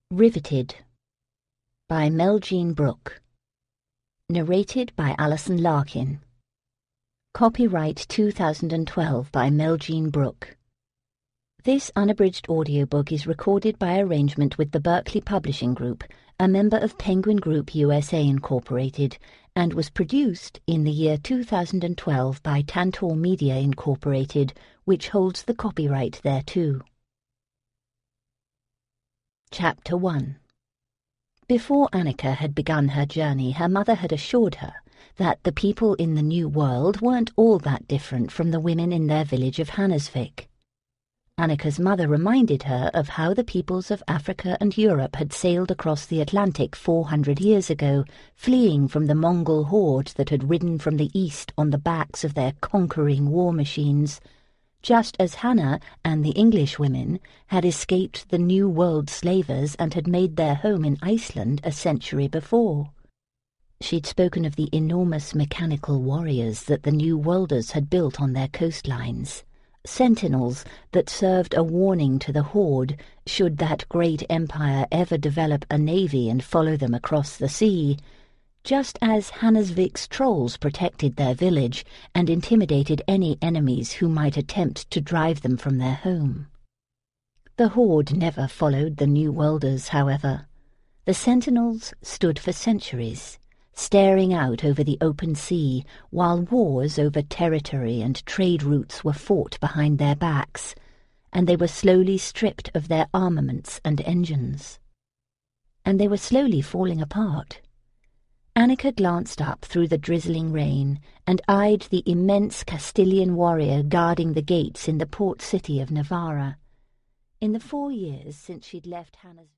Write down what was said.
Riveted by Mel Jean Brooke. Narrated by Alison Larkin. Copyright 2012 by Mel Jean Brooke. This unabridged audiobook is recorded by arrangement with the Berkeley Publishing Group, a member of Penguin Group USA Incorporated, and was produced in the year 2012 by Tantor Media Incorporated, which holds the copyright thereto. Chapter 1. Before Annika had begun her journey, her mother had assured her that the people in the New World weren't all that different from the women in their village of Hannesvik. Annika's mother reminded her of how the peoples of Africa and Europe had sailed across the Atlantic 400 years ago, fleeing from the Mongol horde that had ridden from the east on the backs of their conquering war machines, just as Hannah and the English women had escaped the New World slavers and had made their home in Iceland a century before. She'd spoken of the enormous mechanical warriors that the New Worlders had built on their coastlines, sentinels that served a warning to the horde should that great empire ever develop a navy and follow them across the sea, just as Hannesvik's trolls protected their village and intimidated any enemies who might attempt to drive them from their home. The horde never followed the New Worlders, however. The sentinels stood for centuries, staring out over the open sea while wars over territory and trade routes were fought behind their backs, and they were slowly stripped of their armaments and engines. And they were slowly falling apart. Annika glanced up through the drizzling rain and eyed the immense Castilian warrior guarding the gates in the port city of Navarra. In the 4 years since she'd left Hannah's